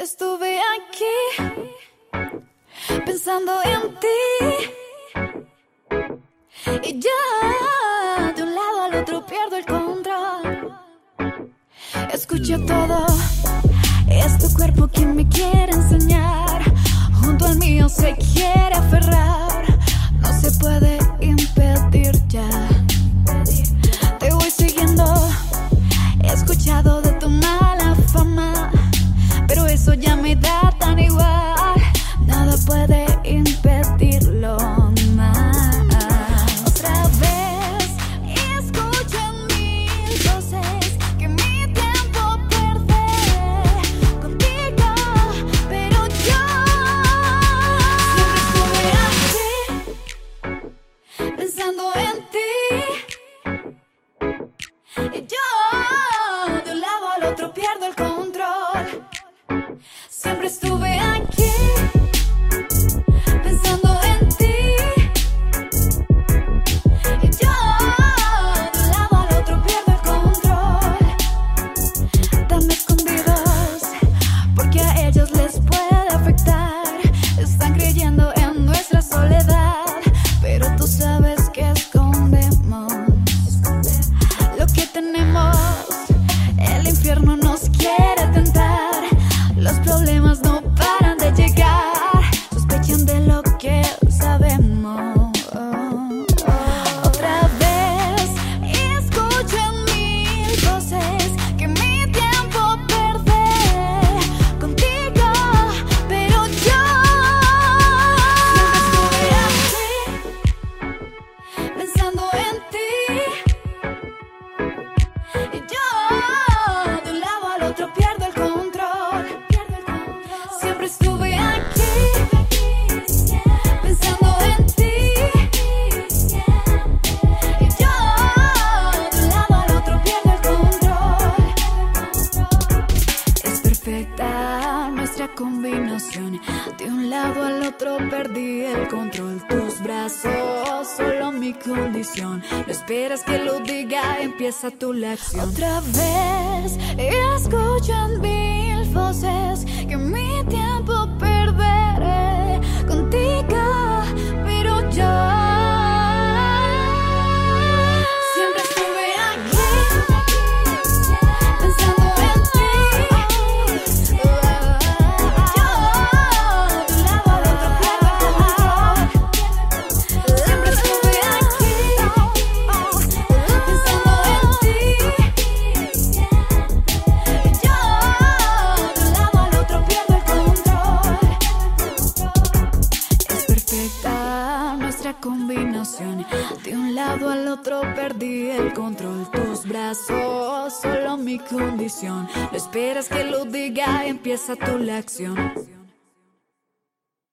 Estuve aquí pensando en ti y ya de un lado al otro pierdo el control. Escucho todo, es tu cuerpo quien me quiere enseñar. Junto al mío se quiere aferrar, no se puede impedir ya. Te voy siguiendo, he escuchado de tu mala fama, pero eso ya me da tan igual, nada puede impedirlo más. Otra vez escucho en mil voces que mi tiempo perdí contigo, pero yo siempre estuve aquí pensando en ti. Y yo de un lado al otro pierdo el control. Siempre estuve aquí pensando en ti. Y yo de un lado al otro pierdo el control. Tan escondidos porque a ellos les puede afectar. Están creyendo en nuestra soledad, pero tú sabes que escondemos lo que tenemos. El infierno nos quiere tentar, los problemas no paran de llegar, sospechan de lo que sabemos. Otra vez escucho en mil voces que mi tiempo perdí contigo, pero yo siempre estuve aquí pensando en ti. Y yo de un lado al otro pierdo el control. Siempre estuve aquí pensando en ti. Y yo de un lado al otro pierdo el control. Es perfecta nuestra combinación. De un lado al otro perdí el control. Tus brazos, solo mi condición. No esperas que lo diga, empieza tu lección. Otra vez escucho en mil voces que mi tiempo perderé contigo, pero yo siempre estuve aquí pensando en ti. Yo de un lado al otro pierdo el control. Siempre estuve aquí pensando en ti. Yo de un lado al otro pierdo el control. Es perfecta nuestra combinación. De un lado al otro perdí el control. Tus brazos, solo mi condición. No esperas que lo diga, empieza tu lección.